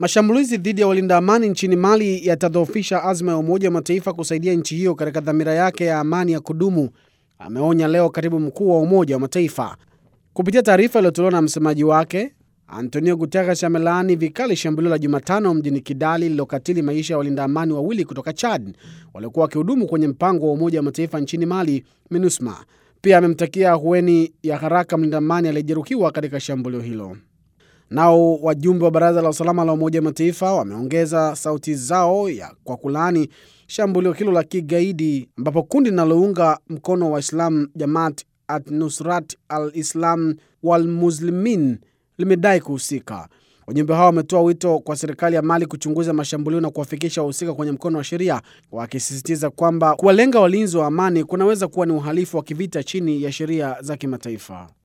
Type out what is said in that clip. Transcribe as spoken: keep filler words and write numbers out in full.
Mashambulizi dhidi ya walinda amani nchini Mali yatadhoofisha azma ya Umoja wa Mataifa kusaidia nchi hiyo katika dhamira yake ya amani ya kudumu, ameonya leo katibu mkuu wa Umoja wa Mataifa. Kupitia taarifa iliyotolewa na msemaji wake, Antonio Guterres amelaani vikali shambulio la Jumatano mjini Kidali lililokatili maisha ya walinda amani wawili kutoka Chad waliokuwa wakihudumu kwenye mpango wa Umoja wa Mataifa nchini Mali, MINUSMA. Pia amemtakia ahueni ya haraka mlinda amani aliyejeruhiwa katika shambulio hilo. Nao wajumbe wa Baraza la Usalama la Umoja wa Mataifa wameongeza sauti zao ya kwa kulaani shambulio hilo la kigaidi, ambapo kundi linalounga mkono wa Islam Jamaat at-Nusrat al-Islam wal-Muslimin limedai kuhusika. Wajumbe hao wametoa wito kwa serikali ya Mali kuchunguza mashambulio na kuwafikisha wahusika kwenye mkono wa sheria, wakisisitiza kwamba kuwalenga walinzi wa amani kunaweza kuwa ni uhalifu wa kivita chini ya sheria za kimataifa.